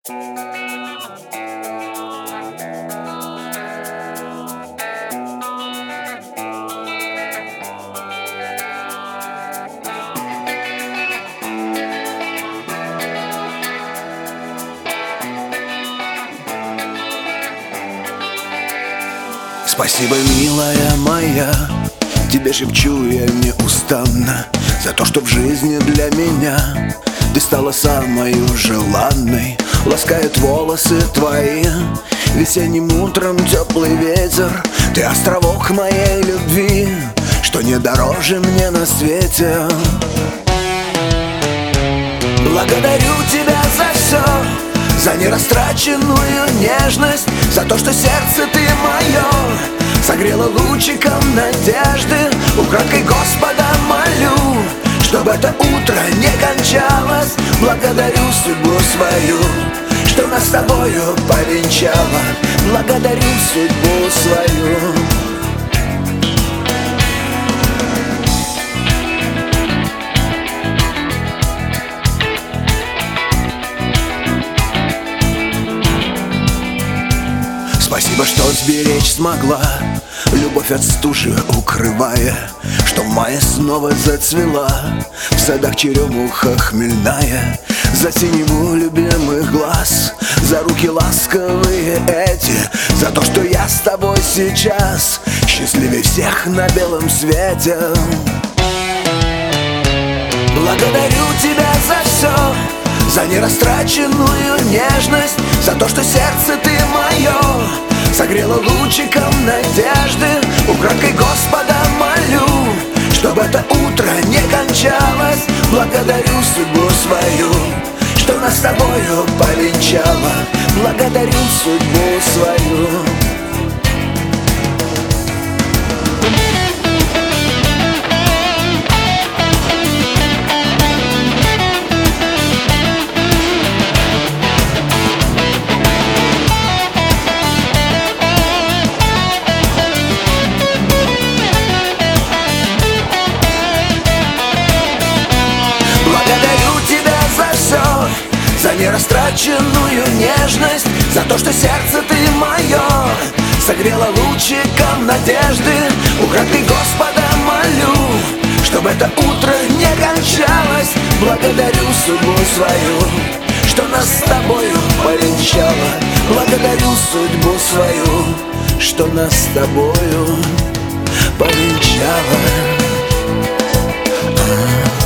Спасибо, милая моя, тебе шепчу я неустанно, за то, что в жизни для меня ты стала самой желанной. Ласкает волосы твои весенним утром теплый ветер. Ты островок моей любви, что не дороже мне на свете. Благодарю тебя за все, за нерастраченную нежность, за то, что сердце ты мое согрело лучиком надежды. Украдкой Господа молю, чтобы это утро не кончалось. Благодарю судьбу свою, что нас с тобою повенчала. Благодарю судьбу свою. Спасибо, что сберечь смогла любовь от стужи укрывая, что в мае снова зацвела в садах черемуха хмельная. За синеву любимых глаз, за руки ласковые эти, за то, что я с тобой сейчас счастливее всех на белом свете. Благодарю тебя за все, за нерастраченную нежность, за то, что сердце ты мое согрело лучиком надежды. Украдкой Господа молю, чтобы это утро не кончалось. Благодарю судьбу свою, что нас с тобою повенчала. Благодарю судьбу свою. За нерастраченную нежность, за то, что сердце ты мое согрело лучиком надежды. Украдкой Господа молю, чтобы это утро не кончалось. Благодарю судьбу свою, что нас с тобою повенчала. Благодарю судьбу свою, что нас с тобою повенчала.